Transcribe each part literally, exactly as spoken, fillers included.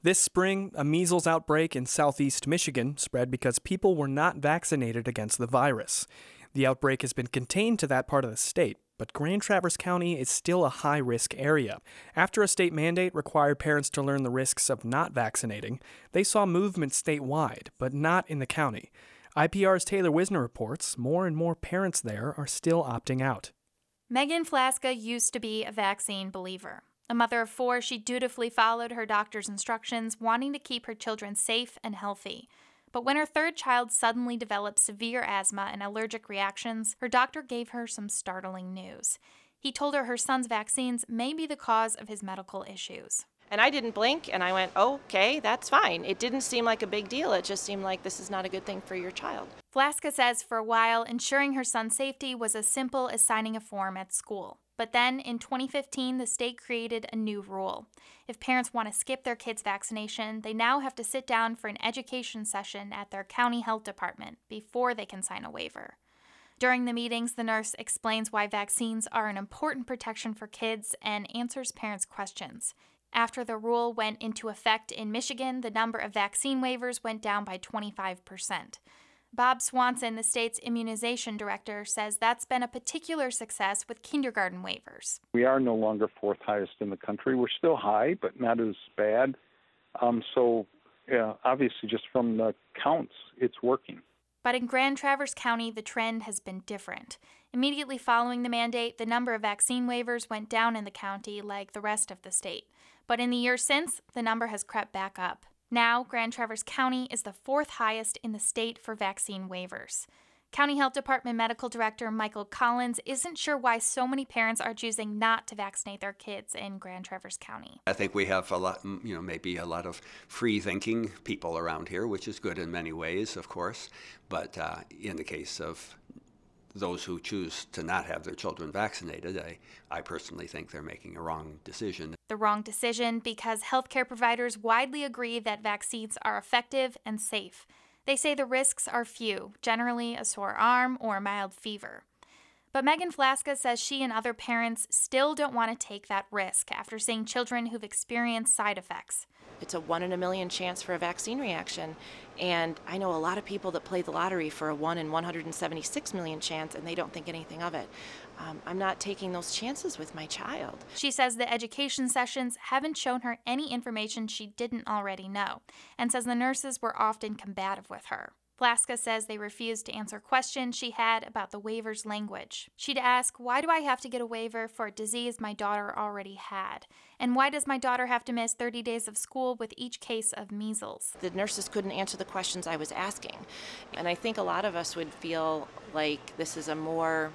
This spring, a measles outbreak in southeast Michigan spread because people were not vaccinated against the virus. The outbreak has been contained to that part of the state, but Grand Traverse County is still a high-risk area. After a state mandate required parents to learn the risks of not vaccinating, they saw movement statewide, but not in the county. I P R's Taylor Wisner reports more and more parents there are still opting out. Megan Flaska used to be a vaccine believer. A mother of four, she dutifully followed her doctor's instructions, wanting to keep her children safe and healthy. But when her third child suddenly developed severe asthma and allergic reactions, her doctor gave her some startling news. He told her her son's vaccines may be the cause of his medical issues. And I didn't blink, and I went, okay, that's fine. It didn't seem like a big deal. It just seemed like this is not a good thing for your child. Flaska says for a while, ensuring her son's safety was as simple as signing a form at school. But then, in twenty fifteen, the state created a new rule. If parents want to skip their kids' vaccination, they now have to sit down for an education session at their county health department before they can sign a waiver. During the meetings, the nurse explains why vaccines are an important protection for kids and answers parents' questions. After the rule went into effect in Michigan, the number of vaccine waivers went down by twenty-five percent. Bob Swanson, the state's immunization director, says that's been a particular success with kindergarten waivers. We are no longer fourth highest in the country. We're still high, but not as bad. Um, so, yeah, obviously, just from the counts, it's working. But in Grand Traverse County, the trend has been different. Immediately following the mandate, the number of vaccine waivers went down in the county like the rest of the state. But in the years since, the number has crept back up. Now, Grand Traverse County is the fourth highest in the state for vaccine waivers. County Health Department Medical Director Michael Collins isn't sure why so many parents are choosing not to vaccinate their kids in Grand Traverse County. I think we have a lot, you know, maybe a lot of free-thinking people around here, which is good in many ways, of course. But uh, in the case of those who choose to not have their children vaccinated, I, I personally think they're making a wrong decision. The wrong decision because healthcare providers widely agree that vaccines are effective and safe. They say the risks are few, generally a sore arm or a mild fever. But Megan Flaska says she and other parents still don't want to take that risk after seeing children who've experienced side effects. It's a one in a million chance for a vaccine reaction. And I know a lot of people that play the lottery for a one in one hundred seventy-six million chance, and they don't think anything of it. Um, I'm not taking those chances with my child. She says the education sessions haven't shown her any information she didn't already know, and says the nurses were often combative with her. Flaska says they refused to answer questions she had about the waiver's language. She'd ask, why do I have to get a waiver for a disease my daughter already had? And why does my daughter have to miss thirty days of school with each case of measles? The nurses couldn't answer the questions I was asking. And I think a lot of us would feel like this is a more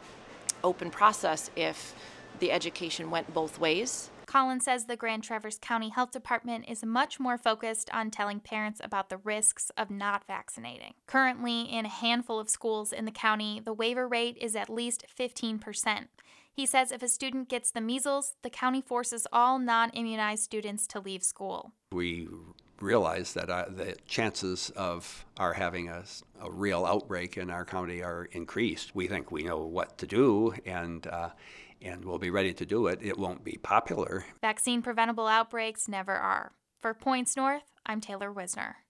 open process if the education went both ways. Collins says the Grand Traverse County Health Department is much more focused on telling parents about the risks of not vaccinating. Currently, in a handful of schools in the county, the waiver rate is at least fifteen percent. He says if a student gets the measles, the county forces all non-immunized students to leave school. We realize that uh, the chances of our having a, a real outbreak in our county are increased. We think we know what to do, and uh, and we'll be ready to do it. It won't be popular. Vaccine-preventable outbreaks never are. For Points North, I'm Taylor Wisner.